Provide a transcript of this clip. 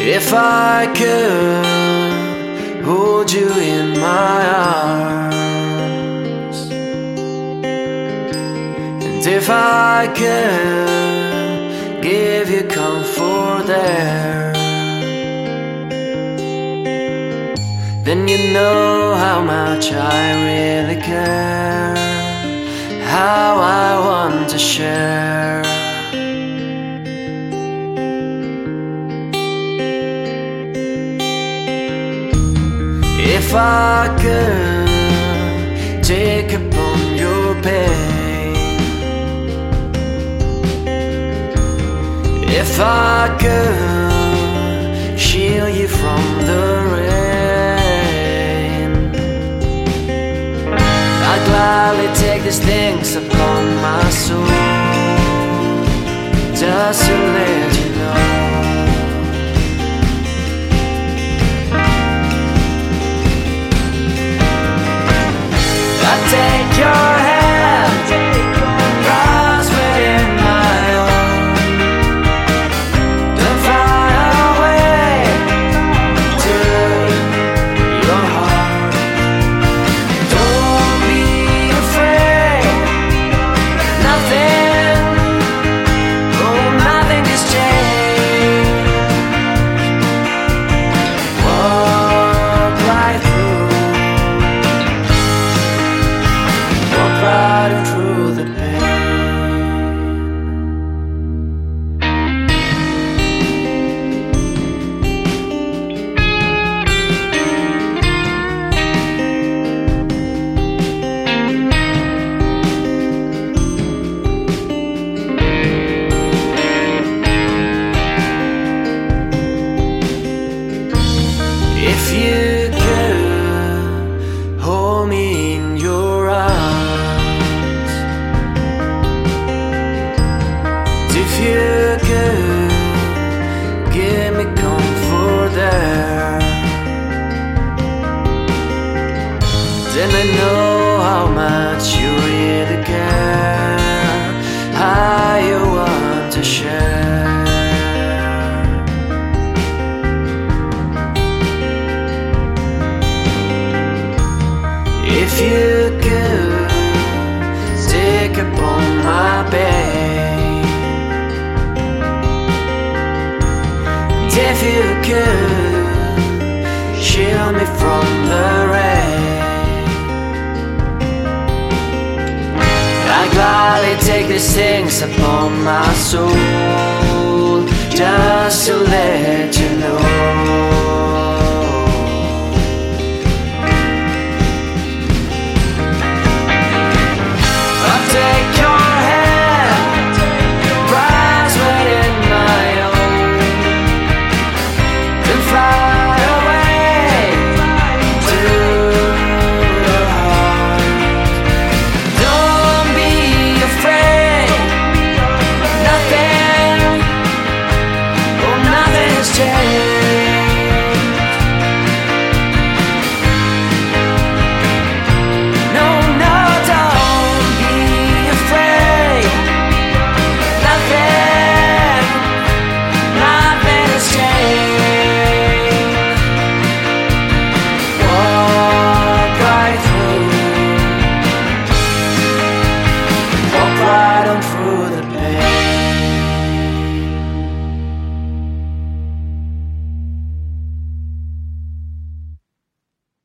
If I could hold you in my arms, and if I could give you comfort there, then you know how much I really care, how I want to share. If I could take upon your pain, if I could shield you from the rain, I'd gladly take these things upon my soul, just to let you know. Take your hand, grasp it in my own. Don't fly away to your heart. Don't be afraid. Nothing, oh, nothing has changed. Walk right through. Riding through the pain. If you could hold me in your arms, if you could give me comfort there, then I know how much you really care, how you want to share. If you could take upon my pain, if you could shield me from the rain, I'd gladly take these things upon my soul, just to let you know.